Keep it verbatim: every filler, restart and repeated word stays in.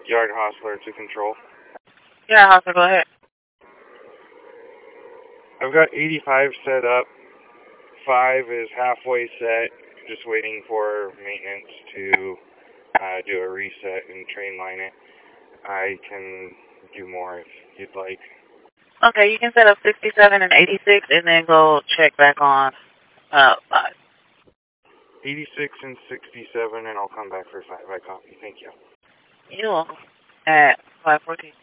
Yard Hostler to control. Yeah, Hostler, go ahead. I've got eighty-five set up. Five is halfway set. Just waiting for maintenance to uh, do a reset and train line it. I can do more if you'd like. Okay, you can set up sixty-seven and eighty-six and then go check back on uh, five. eighty-six and sixty-seven, and I'll come back for five. I copy. Thank you. You're welcome. At five fourteen.